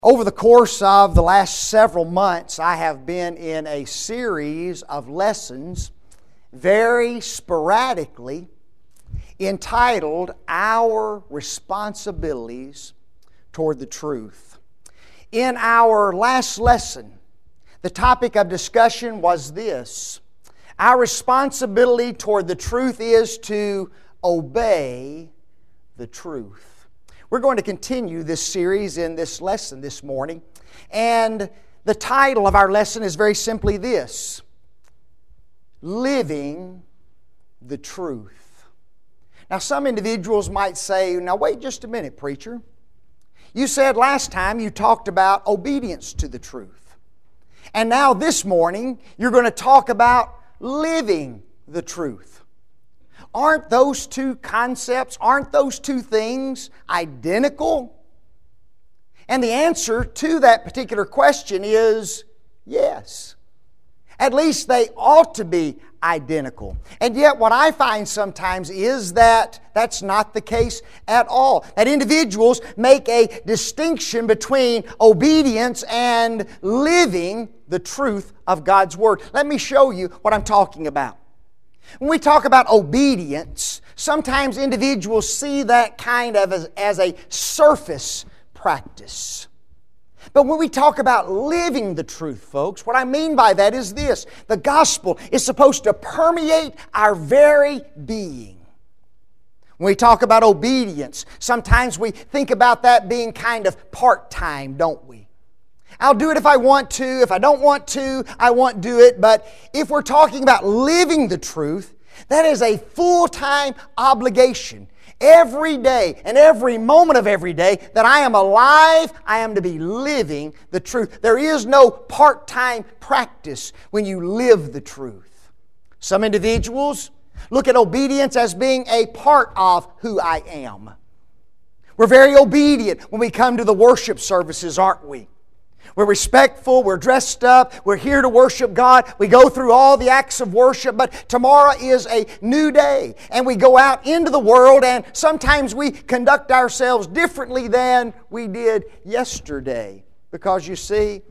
Over the course of the last several months, I have been in a series of lessons, very sporadically, entitled Our Responsibilities Toward the Truth. In our last lesson, the topic of discussion was this: our responsibility toward the truth is to obey the truth. We're going to continue this series in this lesson this morning. And the title of our lesson is very simply this: Living the Truth. Now, some individuals might say, now wait just a minute, preacher. You said last time you talked about obedience to the truth. And now this morning you're going to talk about living the truth. Aren't those two concepts, aren't those two things identical? And the answer to that particular question is yes. At least they ought to be identical. And yet what I find sometimes is that that's not the case at all. That individuals make a distinction between obedience and living the truth of God's Word. Let me show you what I'm talking about. When we talk about obedience, sometimes individuals see that kind of as a surface practice. But when we talk about living the truth, folks, what I mean by that is this: the gospel is supposed to permeate our very being. When we talk about obedience, sometimes we think about that being kind of part-time, don't we? I'll do it if I want to. If I don't want to, I won't do it. But if we're talking about living the truth, that is a full-time obligation. Every day and every moment of every day that I am alive, I am to be living the truth. There is no part-time practice when you live the truth. Some individuals look at obedience as being a part of who I am. We're very obedient when we come to the worship services, aren't we? We're respectful, we're dressed up, we're here to worship God. We go through all the acts of worship, but tomorrow is a new day. And we go out into the world, and sometimes we conduct ourselves differently than we did yesterday. Because you see,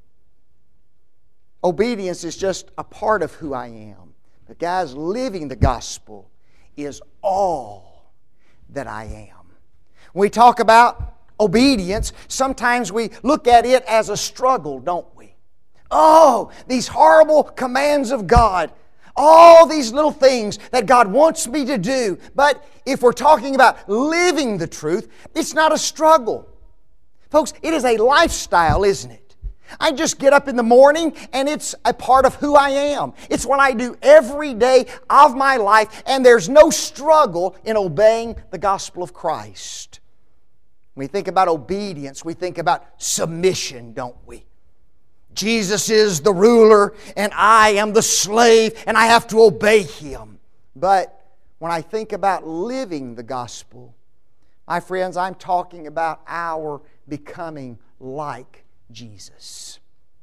obedience is just a part of who I am. But guys, living the gospel is all that I am. When we talk about obedience, sometimes we look at it as a struggle, don't we? Oh, these horrible commands of God. All these little things that God wants me to do. But if we're talking about living the truth, it's not a struggle. Folks, it is a lifestyle, isn't it? I just get up in the morning and it's a part of who I am. It's what I do every day of my life, and there's no struggle in obeying the gospel of Christ. When we think about obedience, we think about submission, don't we? Jesus is the ruler and I am the slave and I have to obey Him. But when I think about living the gospel, my friends, I'm talking about our becoming like Jesus.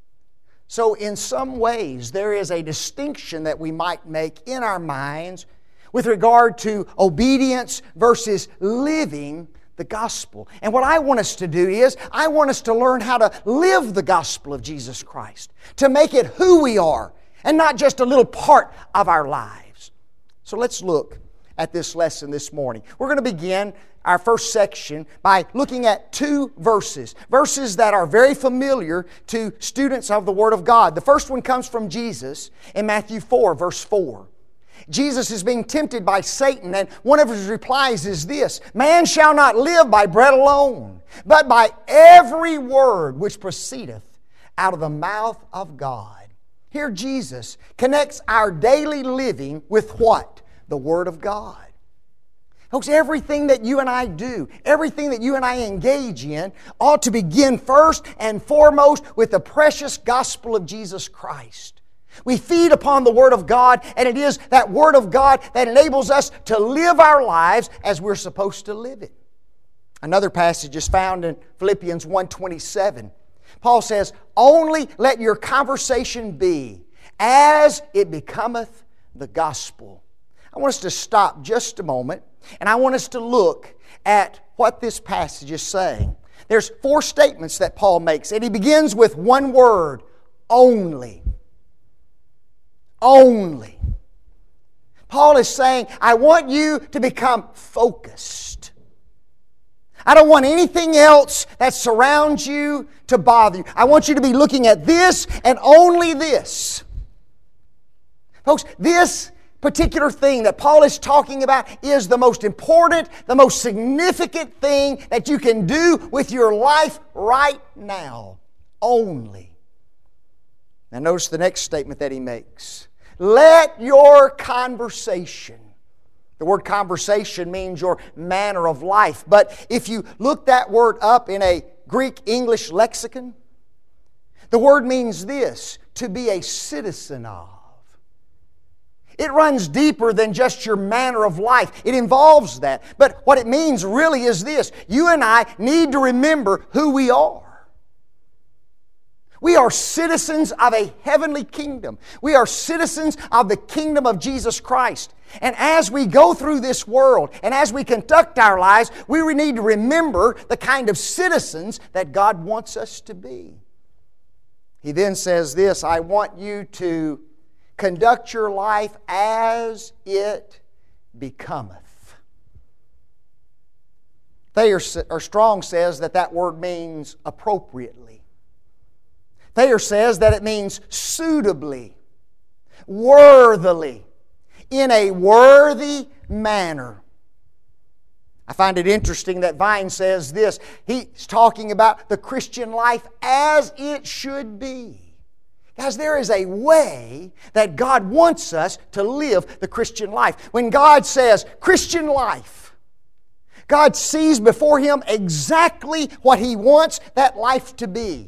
So in some ways, there is a distinction that we might make in our minds with regard to obedience versus living the gospel. And what I want us to do is, I want us to learn how to live the gospel of Jesus Christ, to make it who we are, and not just a little part of our lives. So let's look at this lesson this morning. We're going to begin our first section by looking at two verses that are very familiar to students of the Word of God. The first one comes from Jesus in Matthew 4, verse 4. Jesus is being tempted by Satan, and one of his replies is this: man shall not live by bread alone, but by every word which proceedeth out of the mouth of God. Here Jesus connects our daily living with what? The Word of God. Folks, everything that you and I do, everything that you and I engage in ought to begin first and foremost with the precious gospel of Jesus Christ. We feed upon the Word of God, and it is that Word of God that enables us to live our lives as we're supposed to live it. Another passage is found in Philippians 1:27. Paul says, only let your conversation be as it becometh the gospel. I want us to stop just a moment, and I want us to look at what this passage is saying. There's 4 statements that Paul makes, and he begins with one word, only. Only. Paul is saying, I want you to become focused. I don't want anything else that surrounds you to bother you. I want you to be looking at this and only this. Folks, this particular thing that Paul is talking about is the most important, the most significant thing that you can do with your life right now. Only. Now notice the next statement that he makes. Let your conversation. The word conversation means your manner of life. But if you look that word up in a Greek-English lexicon, the word means this, to be a citizen of. It runs deeper than just your manner of life. It involves that. But what it means really is this. You and I need to remember who we are. We are citizens of a heavenly kingdom. We are citizens of the kingdom of Jesus Christ. And as we go through this world and as we conduct our lives, we need to remember the kind of citizens that God wants us to be. He then says this, I want you to conduct your life as it becometh. Thayer Strong says that word means appropriately. Thayer says that it means suitably, worthily, in a worthy manner. I find it interesting that Vine says this. He's talking about the Christian life as it should be. Guys, there is a way that God wants us to live the Christian life. When God says Christian life, God sees before Him exactly what He wants that life to be.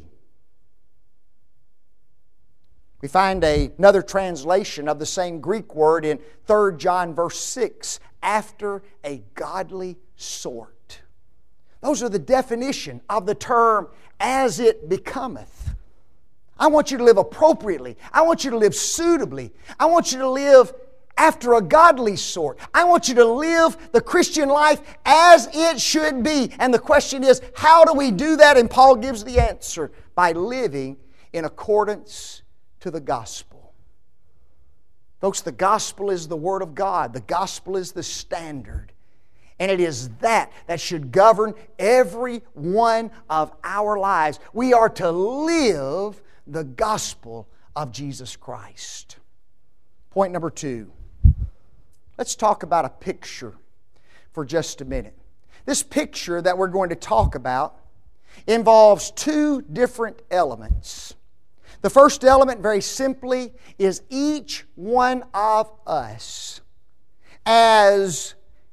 We find another translation of the same Greek word in 3 John verse 6, after a godly sort. Those are the definition of the term as it becometh. I want you to live appropriately. I want you to live suitably. I want you to live after a godly sort. I want you to live the Christian life as it should be. And the question is, how do we do that? And Paul gives the answer, by living in accordance to the gospel. Folks, the gospel is the Word of God. The gospel is the standard. And it is that should govern every one of our lives. We are to live the gospel of Jesus Christ. Point number 2. Let's talk about a picture for just a minute. This picture that we're going to talk about involves 2 different elements. The first element, very simply, is each one of us as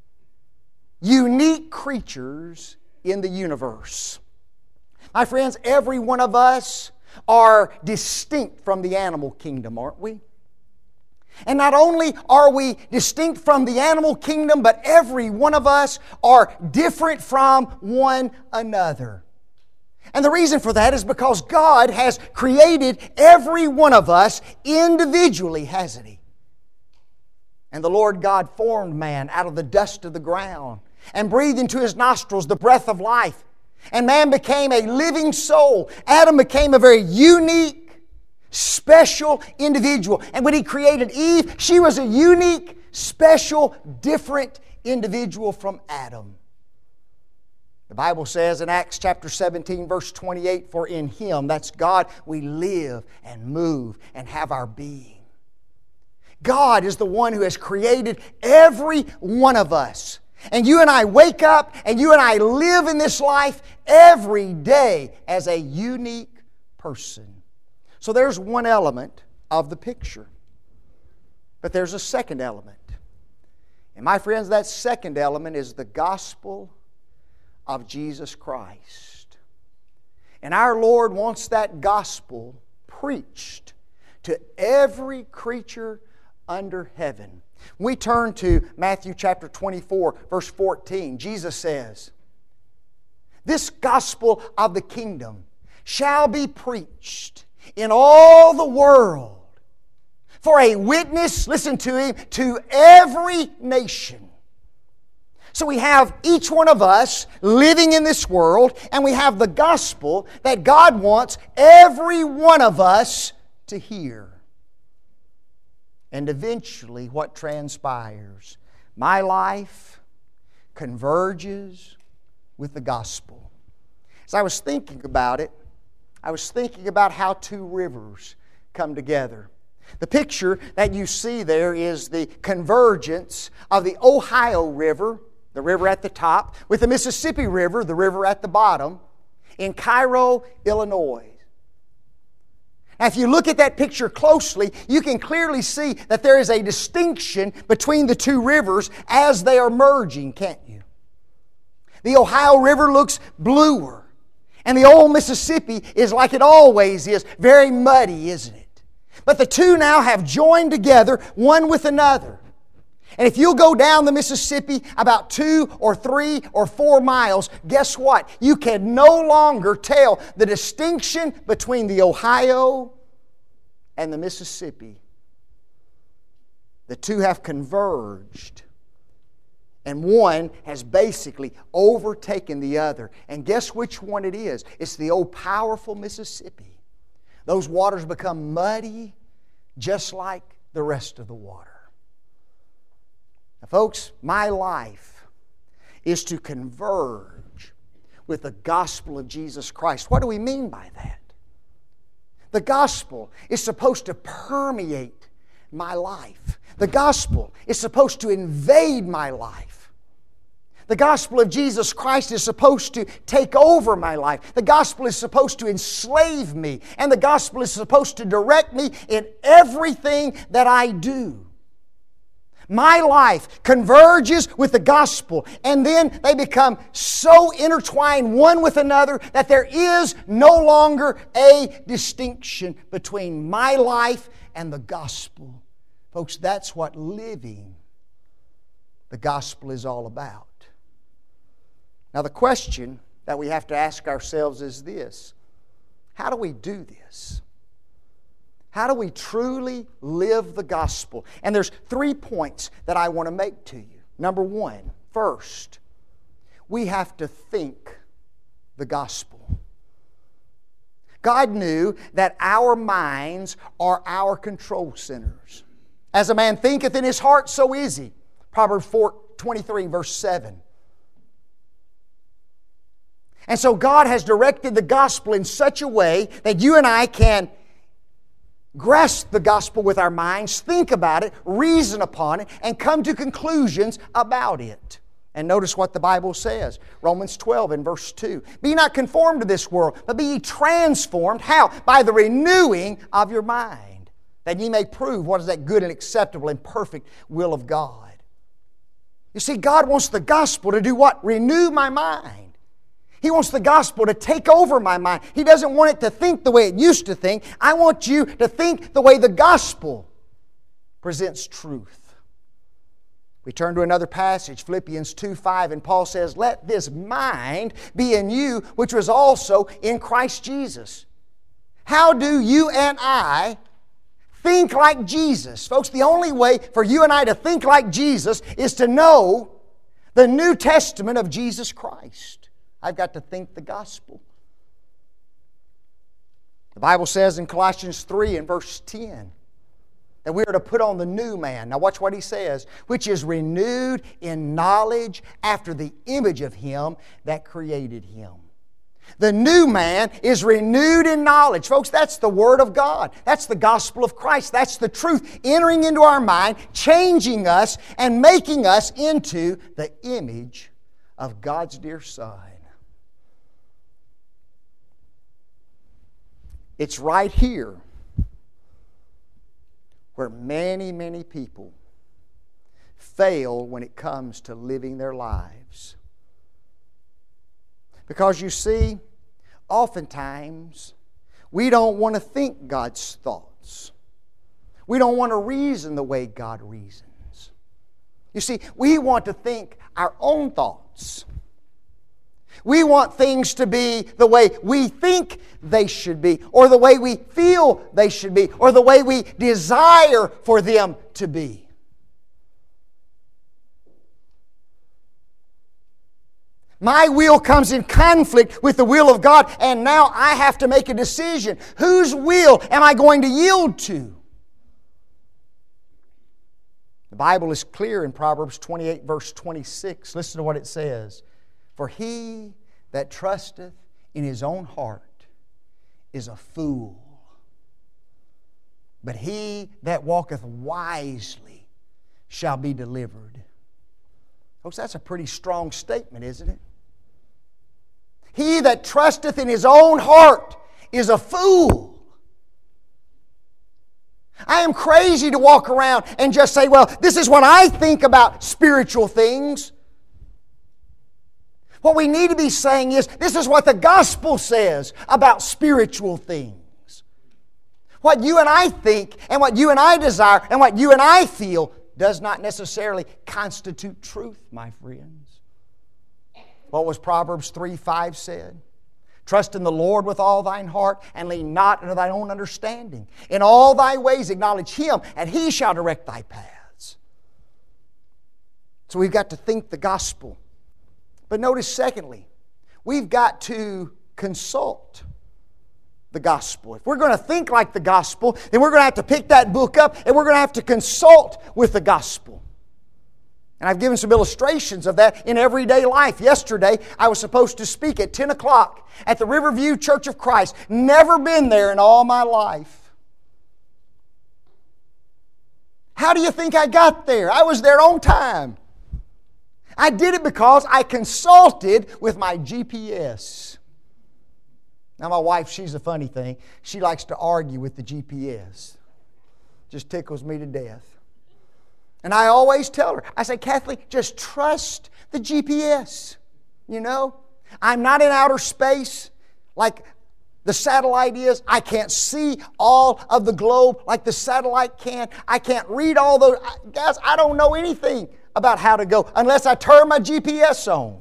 unique creatures in the universe. My friends, every one of us are distinct from the animal kingdom, aren't we? And not only are we distinct from the animal kingdom, but every one of us are different from one another. And the reason for that is because God has created every one of us individually, hasn't He? And the Lord God formed man out of the dust of the ground and breathed into his nostrils the breath of life. And man became a living soul. Adam became a very unique, special individual. And when He created Eve, she was a unique, special, different individual from Adam. The Bible says in Acts chapter 17, verse 28, for in Him, that's God, we live and move and have our being. God is the one who has created every one of us. And you and I wake up and you and I live in this life every day as a unique person. So there's one element of the picture. But there's a second element. And my friends, that second element is the gospel of Jesus Christ. And our Lord wants that gospel preached to every creature under heaven. We turn to Matthew chapter 24, verse 14. Jesus says, this gospel of the kingdom shall be preached in all the world for a witness, listen to Him, to every nation. So we have each one of us living in this world, and we have the gospel that God wants every one of us to hear. And eventually what transpires? My life converges with the gospel. As I was thinking about it, I was thinking about how two rivers come together. The picture that you see there is the convergence of the Ohio River, the river at the top, with the Mississippi River, the river at the bottom, in Cairo, Illinois. Now, if you look at that picture closely, you can clearly see that there is a distinction between the two rivers as they are merging, can't you? The Ohio River looks bluer, and the old Mississippi is like it always is, very muddy, isn't it? But the two now have joined together, one with another. And if you'll go down the Mississippi about 2 or 3 or 4 miles, guess what? You can no longer tell the distinction between the Ohio and the Mississippi. The two have converged. And one has basically overtaken the other. And guess which one it is? It's the old powerful Mississippi. Those waters become muddy just like the rest of the water. Now, folks, my life is to converge with the gospel of Jesus Christ. What do we mean by that? The gospel is supposed to permeate my life. The gospel is supposed to invade my life. The gospel of Jesus Christ is supposed to take over my life. The gospel is supposed to enslave me. And the gospel is supposed to direct me in everything that I do. My life converges with the gospel, and then they become so intertwined one with another that there is no longer a distinction between my life and the gospel. Folks, that's what living the gospel is all about. Now, the question that we have to ask ourselves is this: how do we do this? How do we truly live the gospel? And there's 3 points that I want to make to you. Number 1, first, we have to think the gospel. God knew that our minds are our control centers. As a man thinketh in his heart, so is he. Proverbs 4:23, verse 7. And so God has directed the gospel in such a way that you and I can grasp the gospel with our minds, think about it, reason upon it, and come to conclusions about it. And notice what the Bible says. Romans 12 and verse 2. Be not conformed to this world, but be ye transformed. How? By the renewing of your mind, that ye may prove what is that good and acceptable and perfect will of God. You see, God wants the gospel to do what? Renew my mind. He wants the gospel to take over my mind. He doesn't want it to think the way it used to think. I want you to think the way the gospel presents truth. We turn to another passage, Philippians 2:5, and Paul says, let this mind be in you, which was also in Christ Jesus. How do you and I think like Jesus? Folks, the only way for you and I to think like Jesus is to know the New Testament of Jesus Christ. I've got to think the gospel. The Bible says in Colossians 3 and verse 10 that we are to put on the new man. Now watch what he says. Which is renewed in knowledge after the image of Him that created him. The new man is renewed in knowledge. Folks, that's the Word of God. That's the gospel of Christ. That's the truth entering into our mind, changing us, and making us into the image of God's dear Son. It's right here where many, many people fail when it comes to living their lives. Because you see, oftentimes we don't want to think God's thoughts. We don't want to reason the way God reasons. You see, we want to think our own thoughts. We want things to be the way we think they should be, or the way we feel they should be, or the way we desire for them to be. My will comes in conflict with the will of God, and now I have to make a decision. Whose will am I going to yield to? The Bible is clear in Proverbs 28, verse 26. Listen to what it says. For he that trusteth in his own heart is a fool, but he that walketh wisely shall be delivered. Folks, that's a pretty strong statement, isn't it? He that trusteth in his own heart is a fool. I am crazy to walk around and just say, well, this is what I think about spiritual things. What we need to be saying is, this is what the gospel says about spiritual things. What you and I think and what you and I desire and what you and I feel does not necessarily constitute truth, my friends. What was Proverbs 3:5 said? Trust in the Lord with all thine heart, and lean not unto thine own understanding. In all thy ways acknowledge Him, and He shall direct thy paths. So we've got to think the gospel. But notice, secondly, we've got to consult the gospel. If we're going to think like the gospel, then we're going to have to pick that book up, and we're going to have to consult with the gospel. And I've given some illustrations of that in everyday life. Yesterday, I was supposed to speak at 10 o'clock at the Riverview Church of Christ. Never been there in all my life. How do you think I got there? I was there on time. I did it because I consulted with my GPS. Now my wife, she's a funny thing. She likes to argue with the GPS. Just tickles me to death. And I always tell her, I say, Kathleen, just trust the GPS. You know, I'm not in outer space like the satellite is. I can't see all of the globe like the satellite can. I can't read all those. Guys, I don't know anything about how to go unless I turn my GPS on.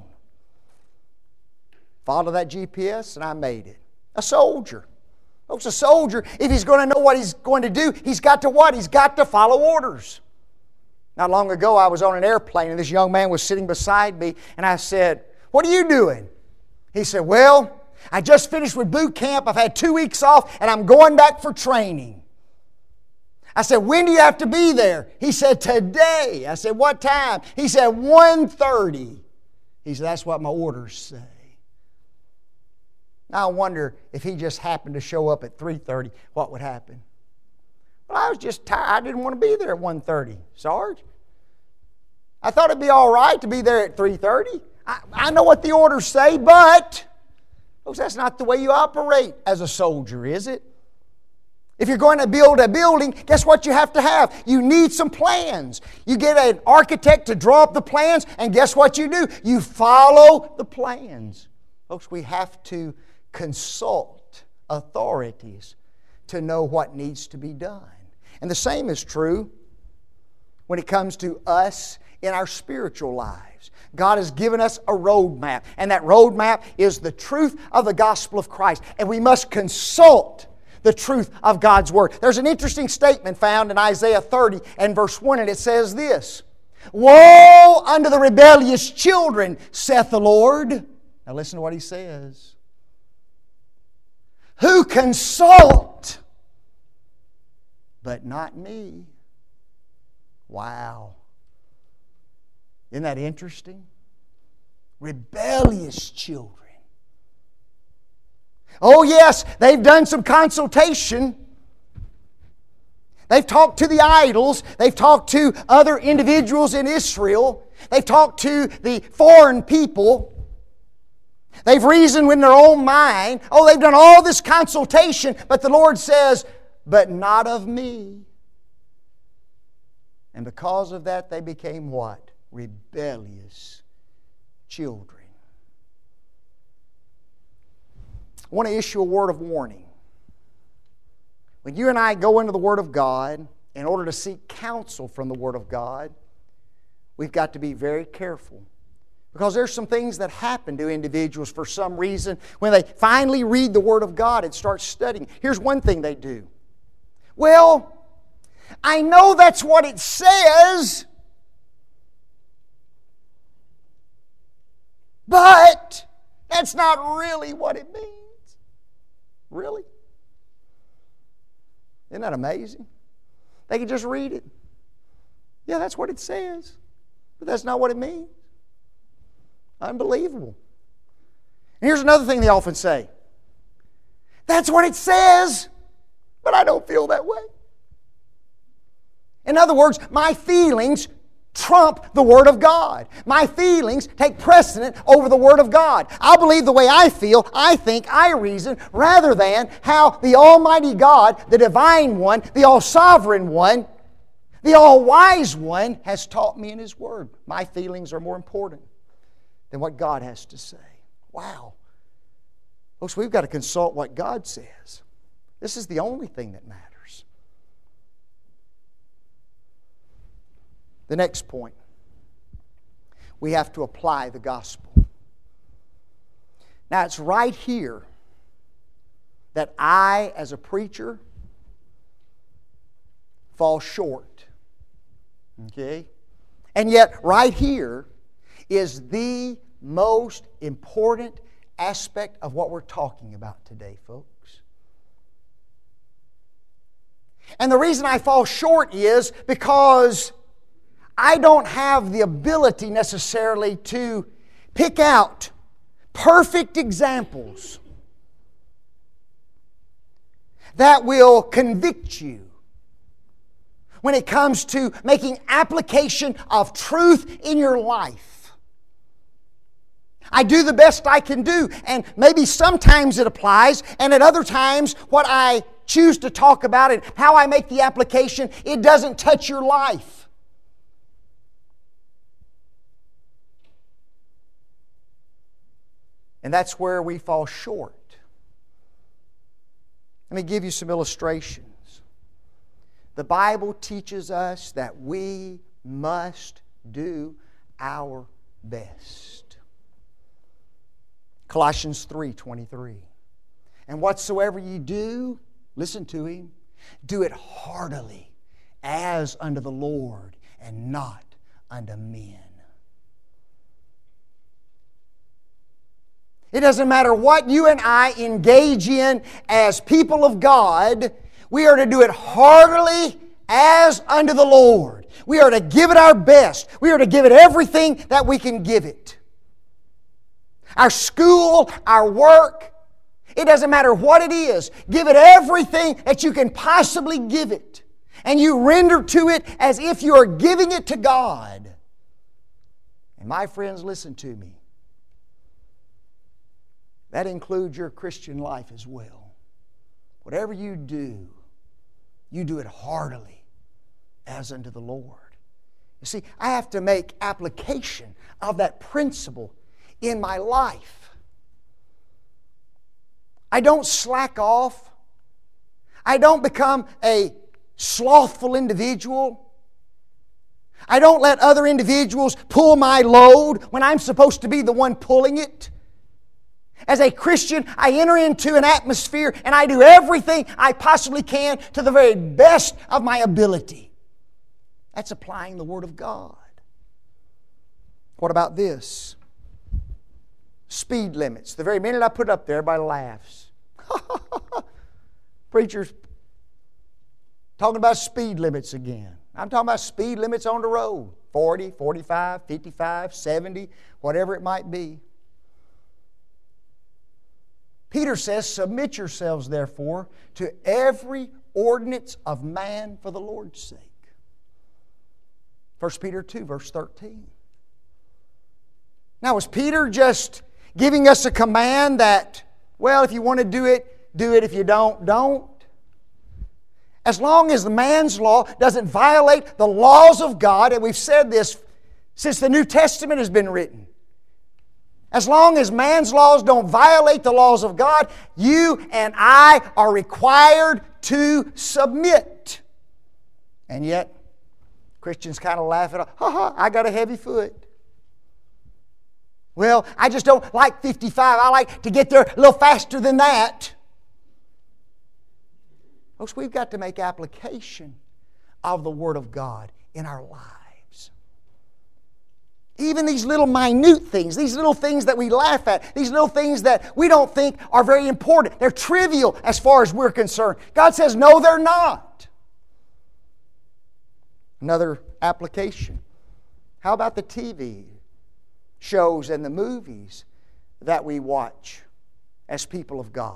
Follow that GPS and I made it. A soldier. Folks, a soldier, if he's going to know what he's going to do, he's got to what? He's got to follow orders. Not long ago, I was on an airplane, and this young man was sitting beside me, and I said, "What are you doing?" He said, "Well, I just finished with boot camp. I've had 2 weeks off, and I'm going back for training." I said, "When do you have to be there?" He said, "Today." I said, "What time?" He said, 1:30. He said, "That's what my orders say." Now I wonder if he just happened to show up at 3:30, what would happen? Well, I was just tired. I didn't want to be there at 1:30, Sarge. I thought it'd be all right to be there at 3:30. I know what the orders say, but folks, that's not the way you operate as a soldier, is it? If you're going to build a building, guess what you have to have? You need some plans. You get an architect to draw up the plans, and guess what you do? You follow the plans. Folks, we have to consult authorities to know what needs to be done. And the same is true when it comes to us in our spiritual lives. God has given us a roadmap, and that roadmap is the truth of the gospel of Christ. And we must consult the truth of God's Word. There's an interesting statement found in Isaiah 30 and verse 1, and it says this: "Woe unto the rebellious children, saith the Lord." Now listen to what He says. "Who consult, but not me." Wow. Isn't that interesting? Rebellious children. Oh yes, they've done some consultation. They've talked to the idols. They've talked to other individuals in Israel. They've talked to the foreign people. They've reasoned in their own mind. Oh, they've done all this consultation, but the Lord says, "But not of me." And because of that, they became what? Rebellious children. I want to issue a word of warning. When you and I go into the Word of God, in order to seek counsel from the Word of God, we've got to be very careful. Because there's some things that happen to individuals for some reason when they finally read the Word of God and start studying. Here's one thing they do. "Well, I know that's what it says, But that's not really what it means. Really? Isn't that amazing? They can just read it. Yeah, that's what it says. But that's not what it means. Unbelievable. And here's another thing they often say. That's what it says, but I don't feel that way. In other words, my feelings trump the Word of God. My feelings take precedent over the Word of God. I'll believe the way I feel, I think, I reason, rather than how the Almighty God, the Divine One, the All-Sovereign One, the All-Wise One has taught me in His Word. My feelings are more important than what God has to say. Wow. Folks, we've got to consult what God says. This is the only thing that matters. The next point, we have to apply the gospel. Now, it's right here that I, as a preacher, fall short. Okay? And yet, right here is the most important aspect of what we're talking about today, folks. And the reason I fall short is because I don't have the ability necessarily to pick out perfect examples that will convict you when it comes to making application of truth in your life. I do the best I can do, and maybe sometimes it applies, and at other times what I choose to talk about and how I make the application, it doesn't touch your life. And that's where we fall short. Let me give you some illustrations. The Bible teaches us that we must do our best. Colossians 3:23. And whatsoever ye do, listen to him, do it heartily as unto the Lord and not unto men. It doesn't matter what you and I engage in as people of God, we are to do it heartily as unto the Lord. We are to give it our best. We are to give it everything that we can give it. Our school, our work, it doesn't matter what it is. Give it everything that you can possibly give it. And you render to it as if you are giving it to God. And my friends, listen to me. That includes your Christian life as well. Whatever you do it heartily as unto the Lord. You see, I have to make application of that principle in my life. I don't slack off. I don't become a slothful individual. I don't let other individuals pull my load when I'm supposed to be the one pulling it. As a Christian, I enter into an atmosphere and I do everything I possibly can to the very best of my ability. That's applying the Word of God. What about this? Speed limits. The very minute I put it up there, everybody laughs. Preachers talking about speed limits again. I'm talking about speed limits on the road. 40, 45, 55, 70, whatever it might be. Peter says, submit yourselves therefore to every ordinance of man for the Lord's sake. 1 Peter 2, verse 13. Now, was Peter just giving us a command that, well, if you want to do it, do it. If you don't, don't? As long as the man's law doesn't violate the laws of God, and we've said this since the New Testament has been written, as long as man's laws don't violate the laws of God, you and I are required to submit. And yet, Christians kind of laugh at it. I got a heavy foot. Well, I just don't like 55. I like to get there a little faster than that. Folks, we've got to make application of the Word of God in our lives. Even these little minute things, these little things that we laugh at, these little things that we don't think are very important. They're trivial as far as we're concerned. God says, no, they're not. Another application. How about the TV shows and the movies that we watch as people of God?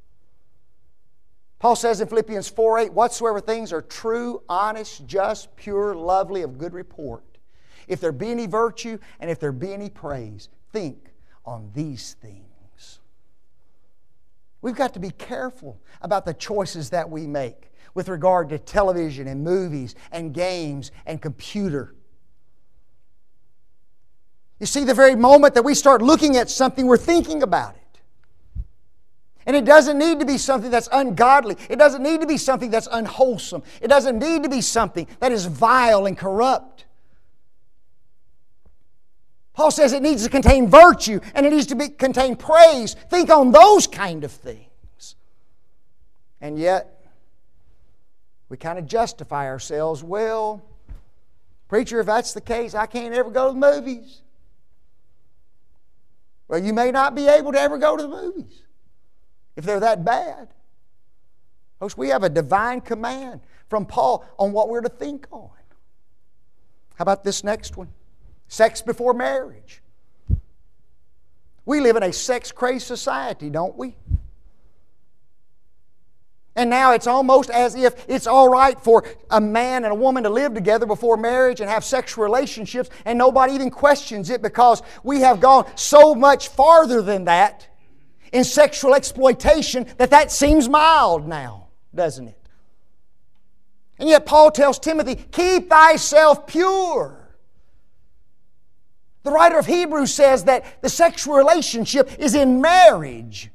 Paul says in Philippians 4:8, whatsoever things are true, honest, just, pure, lovely, of good report. If there be any virtue and if there be any praise, think on these things. We've got to be careful about the choices that we make with regard to television and movies and games and computer. You see, the very moment that we start looking at something, we're thinking about it. And it doesn't need to be something that's ungodly. It doesn't need to be something that's unwholesome. It doesn't need to be something that is vile and corrupt. Paul says it needs to contain virtue and it needs to contain praise. Think on those kind of things. And yet, we kind of justify ourselves. Well, preacher, if that's the case, I can't ever go to the movies. Well, you may not be able to ever go to the movies if they're that bad. Folks, we have a divine command from Paul on what we're to think on. How about this next one? Sex before marriage. We live in a sex-crazed society, don't we? And now it's almost as if it's all right for a man and a woman to live together before marriage and have sexual relationships, and nobody even questions it because we have gone so much farther than that in sexual exploitation that seems mild now, doesn't it? And yet Paul tells Timothy, keep thyself pure. The writer of Hebrews says that the sexual relationship is in marriage.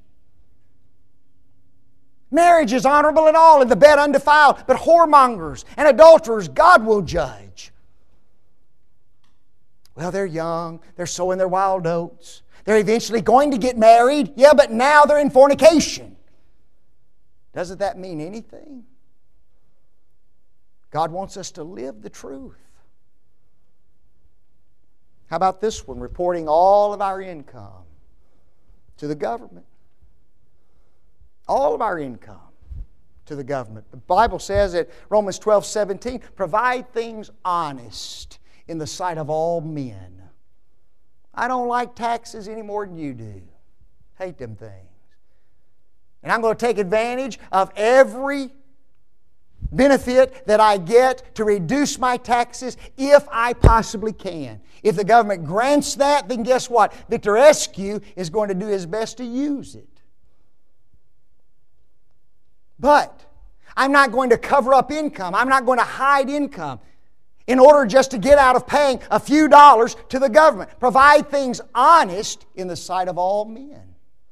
Marriage is honorable in all, and the bed undefiled, but whoremongers and adulterers God will judge. Well, they're young, they're sowing their wild oats. They're eventually going to get married, yeah, but now they're in fornication. Doesn't that mean anything? God wants us to live the truth. How about this one? Reporting all of our income to the government. All of our income to the government. The Bible says at Romans 12:17, provide things honest in the sight of all men. I don't like taxes any more than you do. Hate them things. And I'm going to take advantage of every benefit that I get to reduce my taxes if I possibly can. If the government grants that, then guess what? Victor Eskew is going to do his best to use it. But I'm not going to cover up income. I'm not going to hide income in order just to get out of paying a few dollars to the government. Provide things honest in the sight of all men.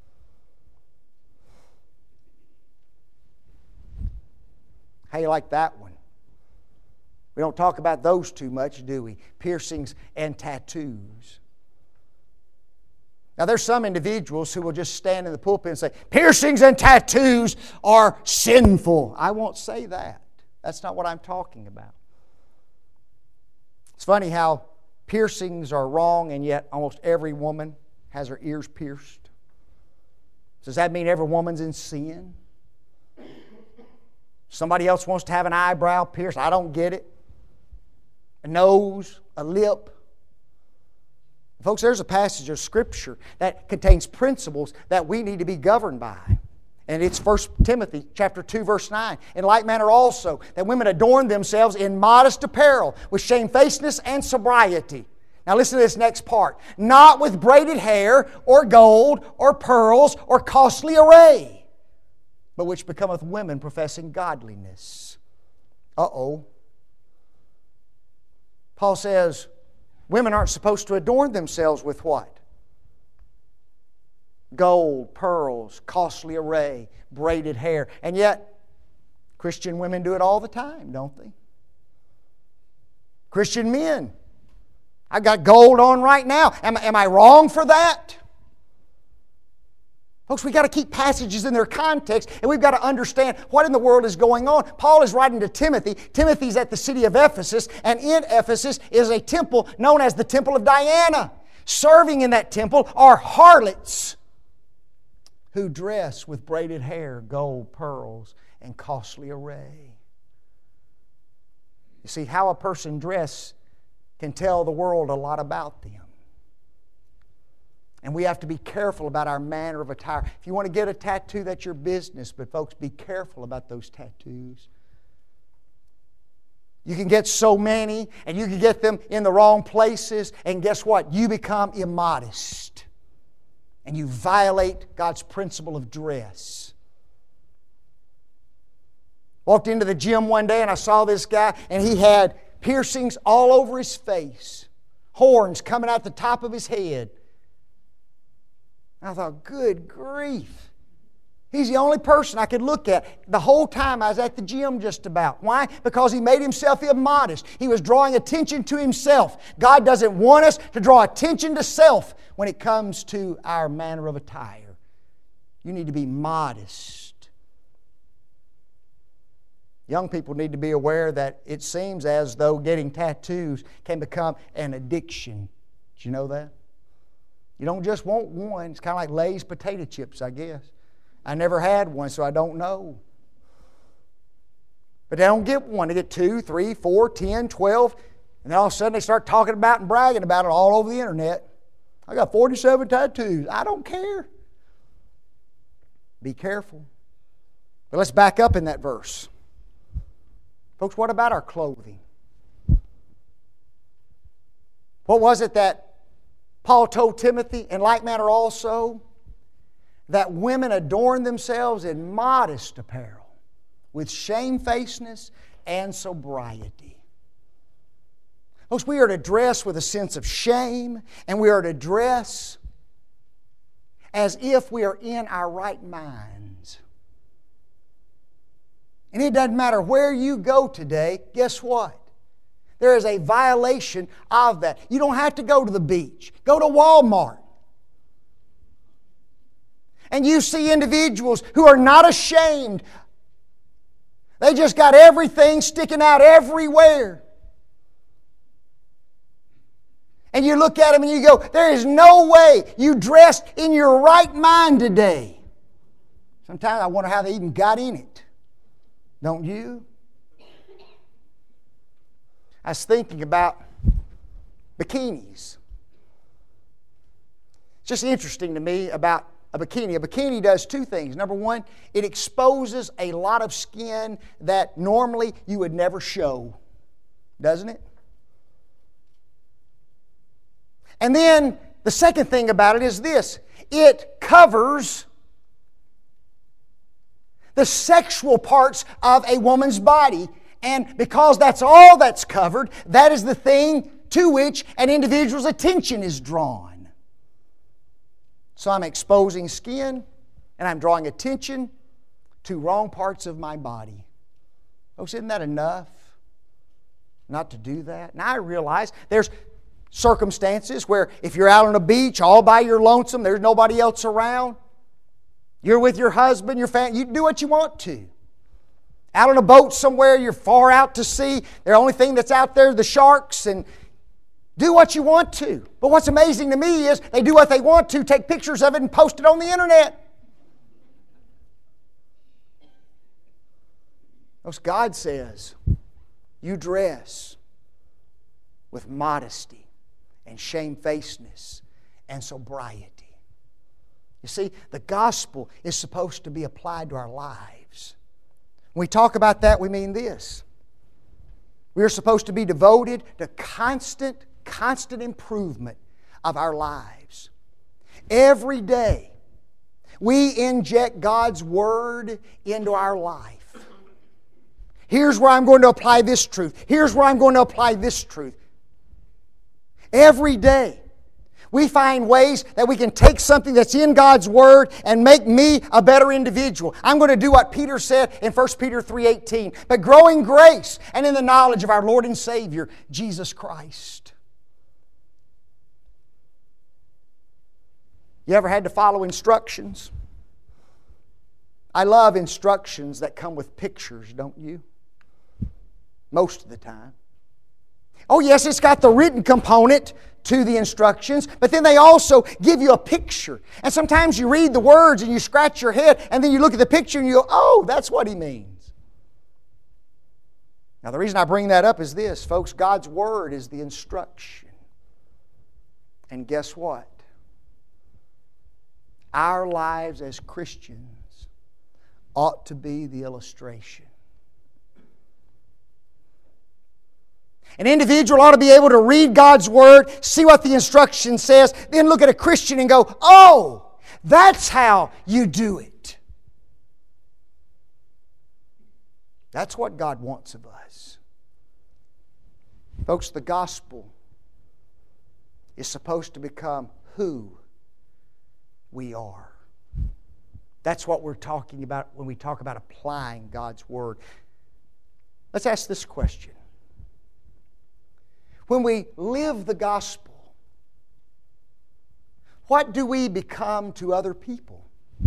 How do you like that one? We don't talk about those too much, do we? Piercings and tattoos. Now, there's some individuals who will just stand in the pulpit and say, piercings and tattoos are sinful. I won't say that. That's not what I'm talking about. It's funny how piercings are wrong, and yet almost every woman has her ears pierced. Does that mean every woman's in sin? Somebody else wants to have an eyebrow pierced. I don't get it. A nose, a lip. Folks, there's a passage of Scripture that contains principles that we need to be governed by. And it's 1 Timothy chapter 2, verse 9. In like manner also, that women adorn themselves in modest apparel, with shamefacedness and sobriety. Now listen to this next part. Not with braided hair, or gold, or pearls, or costly array, but which becometh women professing godliness. Uh-oh. Paul says, women aren't supposed to adorn themselves with what? Gold, pearls, costly array, braided hair. And yet, Christian women do it all the time, don't they? Christian men. I've got gold on right now. Am I wrong for that? Folks, we've got to keep passages in their context, and we've got to understand what in the world is going on. Paul is writing to Timothy. Timothy's at the city of Ephesus, and in Ephesus is a temple known as the Temple of Diana. Serving in that temple are harlots who dress with braided hair, gold, pearls, and costly array. You see, how a person dresses can tell the world a lot about them. And we have to be careful about our manner of attire. If you want to get a tattoo, that's your business. But folks, be careful about those tattoos. You can get so many, and you can get them in the wrong places. And guess what? You become immodest. And you violate God's principle of dress. Walked into the gym one day and I saw this guy, and he had piercings all over his face. Horns coming out the top of his head. I thought, good grief. He's the only person I could look at the whole time I was at the gym just about. Why? Because he made himself immodest. He was drawing attention to himself. God doesn't want us to draw attention to self when it comes to our manner of attire. You need to be modest. Young people need to be aware that it seems as though getting tattoos can become an addiction. Did you know that? You don't just want one. It's kind of like Lay's potato chips, I guess. I never had one, so I don't know. But they don't get one. They get 2, 3, 4, 10, 12. And then all of a sudden they start talking about and bragging about it all over the internet. I got 47 tattoos. I don't care. Be careful. But let's back up in that verse. Folks, what about our clothing? What was it that Paul told Timothy? In like manner also, that women adorn themselves in modest apparel, with shamefacedness and sobriety. Folks, we are to dress with a sense of shame, and we are to dress as if we are in our right minds. And it doesn't matter where you go today, guess what? There is a violation of that. You don't have to go to the beach. Go to Walmart. And you see individuals who are not ashamed. They just got everything sticking out everywhere. And you look at them and you go, there is no way you dressed in your right mind today. Sometimes I wonder how they even got in it. Don't you? I was thinking about bikinis. It's just interesting to me about a bikini. A bikini does two things. Number one, it exposes a lot of skin that normally you would never show. Doesn't it? And then the second thing about it is this. It covers the sexual parts of a woman's body. And because that's all that's covered, that is the thing to which an individual's attention is drawn. So I'm exposing skin and I'm drawing attention to wrong parts of my body. Folks, isn't that enough not to do that? Now I realize there's circumstances where if you're out on a beach all by your lonesome, there's nobody else around. You're with your husband, your family, you do what you want to. Out on a boat somewhere, you're far out to sea. The only thing that's out there are the sharks, and do what you want to. But what's amazing to me is they do what they want to, take pictures of it and post it on the internet. Because God says, you dress with modesty and shamefacedness and sobriety. You see, the gospel is supposed to be applied to our lives. When we talk about that, we mean this. We are supposed to be devoted to constant improvement of our lives. Every day, we inject God's Word into our life. Here's where I'm going to apply this truth. Here's where I'm going to apply this truth. Every day, we find ways that we can take something that's in God's Word and make me a better individual. I'm going to do what Peter said in 1 Peter 3:18. But grow in grace and in the knowledge of our Lord and Savior, Jesus Christ. You ever had to follow instructions? I love instructions that come with pictures, don't you? Most of the time. Oh yes, it's got the written component to the instructions, but then they also give you a picture. And sometimes you read the words and you scratch your head, and then you look at the picture and you go, oh, that's what he means. Now the reason I bring that up is this, folks, God's Word is the instruction. And guess what? Our lives as Christians ought to be the illustration. An individual ought to be able to read God's Word, see what the instruction says, then look at a Christian and go, oh, that's how you do it. That's what God wants of us. Folks, the gospel is supposed to become who we are. That's what we're talking about when we talk about applying God's Word. Let's ask this question. When we live the gospel, what do we become to other people?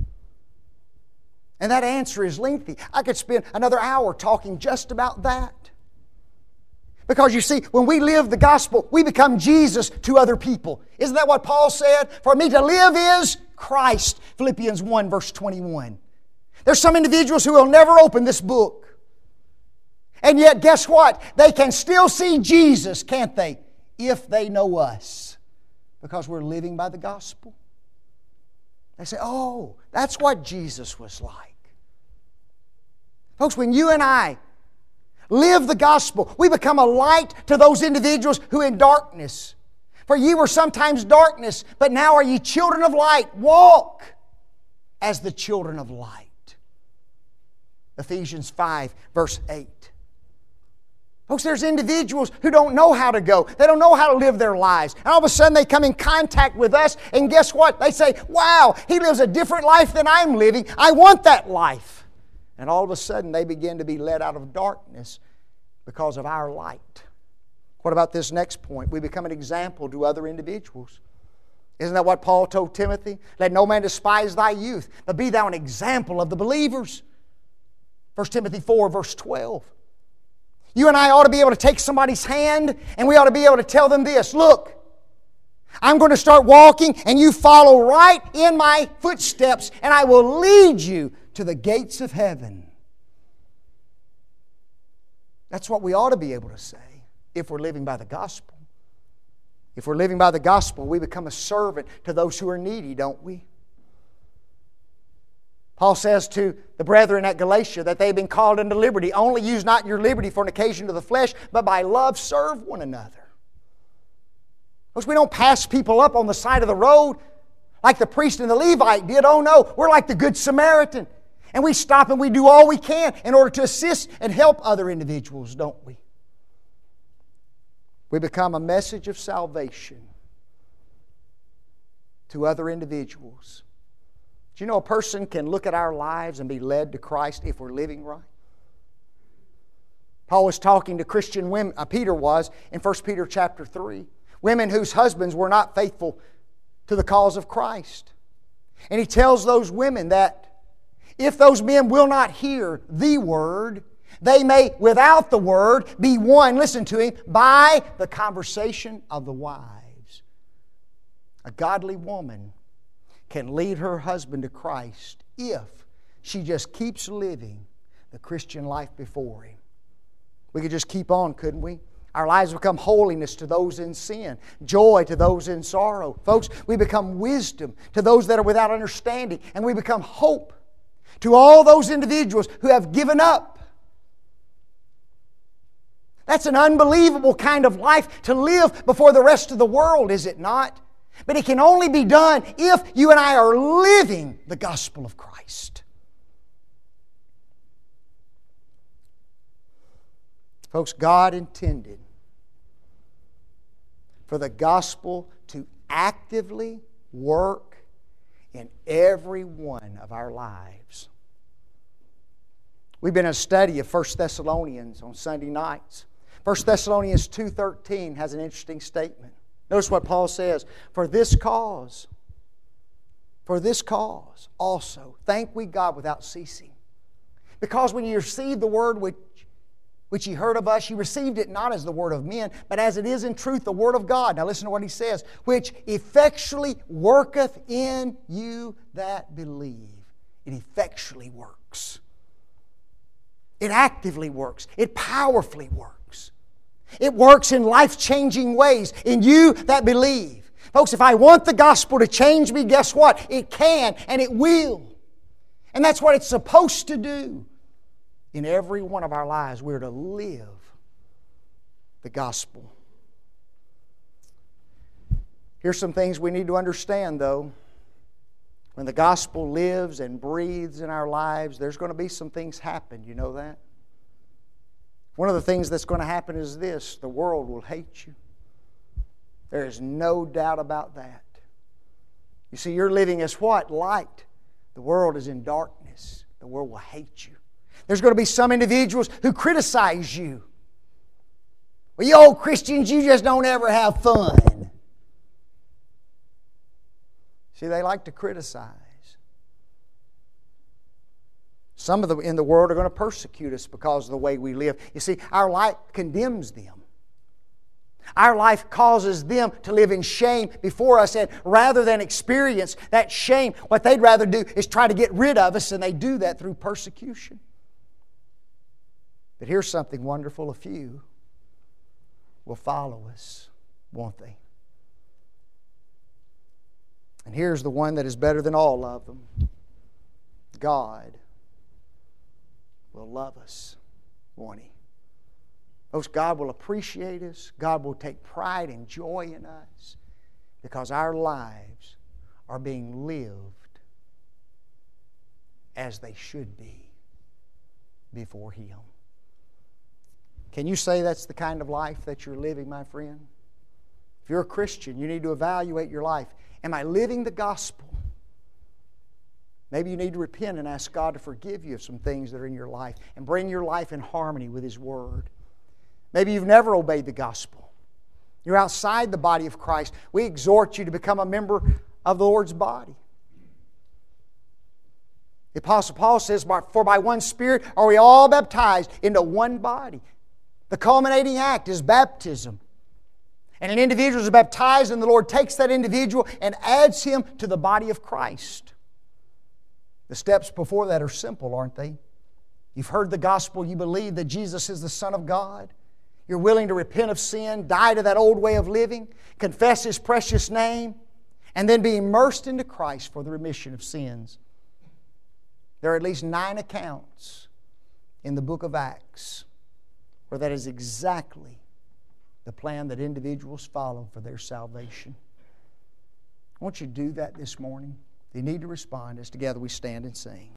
And that answer is lengthy. I could spend another hour talking just about that. Because you see, when we live the gospel, we become Jesus to other people. Isn't that what Paul said? For me to live is Christ. Philippians 1 verse 21. There's some individuals who will never open this book. And yet, guess what? They can still see Jesus, can't they? If they know us. Because we're living by the gospel. They say, oh, that's what Jesus was like. Folks, when you and I live the gospel, we become a light to those individuals who are in darkness. For ye were sometimes darkness, but now are ye children of light. Walk as the children of light. Ephesians 5 verse 8. Folks, there's individuals who don't know how to go. They don't know how to live their lives. And all of a sudden they come in contact with us, and guess what? They say, wow, he lives a different life than I'm living. I want that life. And all of a sudden they begin to be led out of darkness because of our light. What about this next point? We become an example to other individuals. Isn't that what Paul told Timothy? Let no man despise thy youth, but be thou an example of the believers. 1 Timothy 4 verse 12. You and I ought to be able to take somebody's hand, and we ought to be able to tell them this. Look, I'm going to start walking, and you follow right in my footsteps, and I will lead you to the gates of heaven. That's what we ought to be able to say if we're living by the gospel. If we're living by the gospel, we become a servant to those who are needy, don't we? Paul says to the brethren at Galatia that they've been called into liberty. Only use not your liberty for an occasion to the flesh, but by love serve one another. Because we don't pass people up on the side of the road like the priest and the Levite did. Oh no, we're like the Good Samaritan. And we stop and we do all we can in order to assist and help other individuals, don't we? We become a message of salvation to other individuals. Do you know a person can look at our lives and be led to Christ if we're living right? Paul was talking to Christian women, Peter was, in 1 Peter chapter 3. Women whose husbands were not faithful to the cause of Christ. And he tells those women that if those men will not hear the Word, they may, without the Word, be won, listen to him, by the conversation of the wives. A godly woman can lead her husband to Christ if she just keeps living the Christian life before him. We could just keep on, couldn't we? Our lives become holiness to those in sin, joy to those in sorrow. Folks, we become wisdom to those that are without understanding, and we become hope to all those individuals who have given up. That's an unbelievable kind of life to live before the rest of the world, is it not? But it can only be done if you and I are living the gospel of Christ. Folks, God intended for the gospel to actively work in every one of our lives. We've been in a study of 1 Thessalonians on Sunday nights. 1 Thessalonians 2:13 has an interesting statement. Notice what Paul says, for this cause For this cause also thank we God without ceasing. Because when you received the word which ye heard of us, you received it not as the word of men, but as it is in truth the word of God. Now listen to what he says. Which effectually worketh in you that believe. It effectually works. It actively works. It powerfully works. It works in life-changing ways in you that believe. Folks, if I want the gospel to change me, guess what? It can and it will. And that's what it's supposed to do. In every one of our lives, we're to live the gospel. Here's some things we need to understand, though. When the gospel lives and breathes in our lives, there's going to be some things happen. You know that? One of the things that's going to happen is this: the world will hate you. There is no doubt about that. You see, you're living as what? Light. The world is in darkness. The world will hate you. There's going to be some individuals who criticize you. Well, you old Christians, you just don't ever have fun. See, they like to criticize. Some of them in the world are going to persecute us because of the way we live. You see, our life condemns them. Our life causes them to live in shame before us, and rather than experience that shame, what they'd rather do is try to get rid of us, and they do that through persecution. But here's something wonderful. A few will follow us, won't they? And here's the one that is better than all of them. God will love us, won't He? Folks, God will appreciate us. God will take pride and joy in us because our lives are being lived as they should be before Him. Can you say that's the kind of life that you're living, my friend? If you're a Christian, you need to evaluate your life. Am I living the gospel? Maybe you need to repent and ask God to forgive you of some things that are in your life and bring your life in harmony with His Word. Maybe you've never obeyed the gospel. You're outside the body of Christ. We exhort you to become a member of the Lord's body. The Apostle Paul says, "For by one Spirit are we all baptized into one body." The culminating act is baptism. And an individual is baptized, and the Lord takes that individual and adds him to the body of Christ. The steps before that are simple, aren't they? You've heard the gospel. You believe that Jesus is the Son of God. You're willing to repent of sin, die to that old way of living, confess His precious name, and then be immersed into Christ for the remission of sins. There are at least 9 accounts in the book of Acts where that is exactly the plan that individuals follow for their salvation. I want you to do that this morning. If you need to respond, as together we stand and sing.